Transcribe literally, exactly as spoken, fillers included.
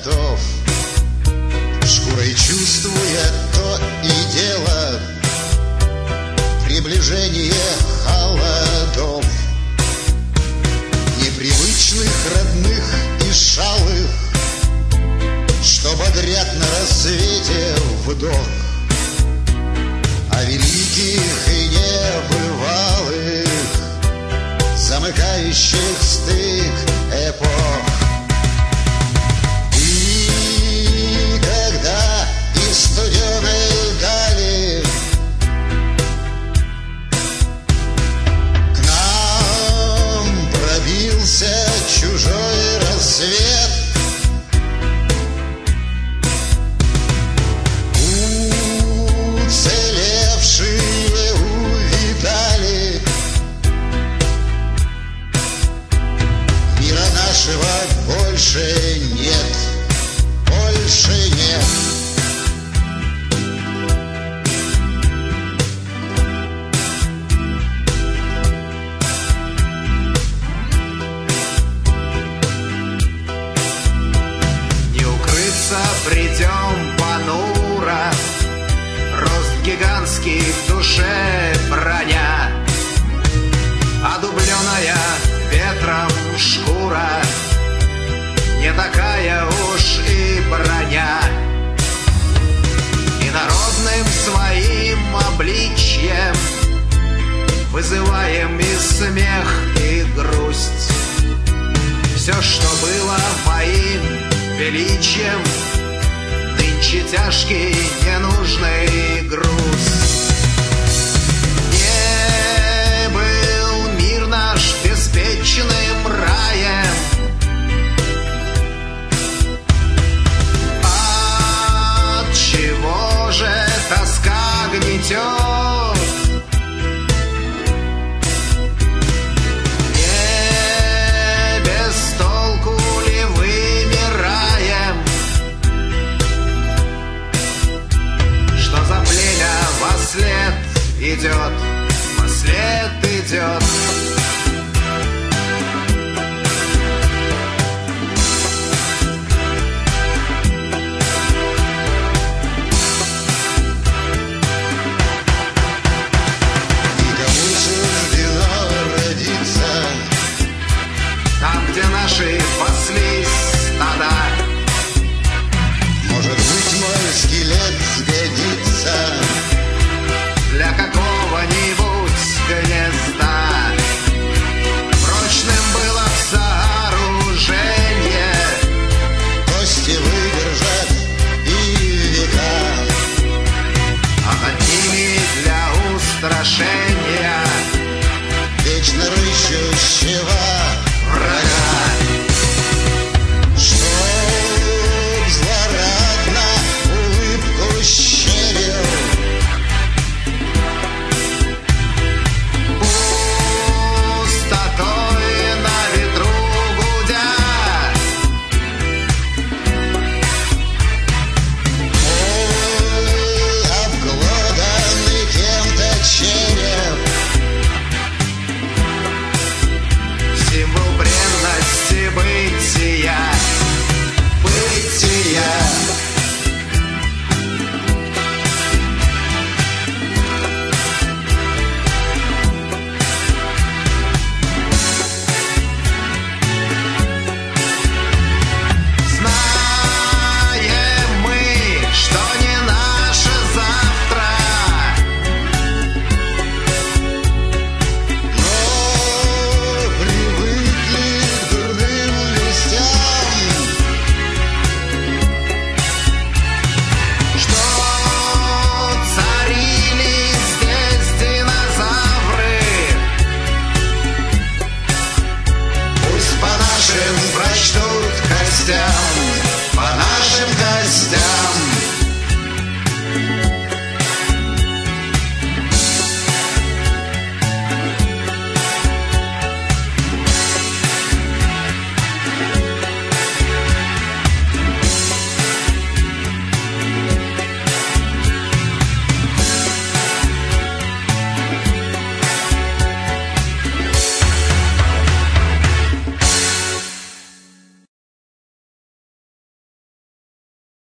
готов, шкурой чувствуя то и дело приближение холодов, непривычных, родных и шалых, что бодрят на рассвете вдох, а великих и небывалых, замыкающих стык эпох. И когда из студеной дали к нам пробился чужой рассвет, уцелевшие увидали мира нашего больше нет, больше нет. Не укрыться придем понуро, рост гигантский в душе броня, одубленная ветром шкура, не такая уж и броня. И народным своим обличьем вызываем и смех, и грусть. Все, что было моим величием, нынче тяжкий, ненужный груз. Не был мир наш беспечным раем, от чего же тоска гнетет? Не без толку ли вымираем, что за племя вослед идет, вослед идет. Там, где наши паслись стада, Может быть, мой скелет сгодится для какого-нибудь гнезда. Прочным было сооружение, кости выдержат и века, а над ними для устрашения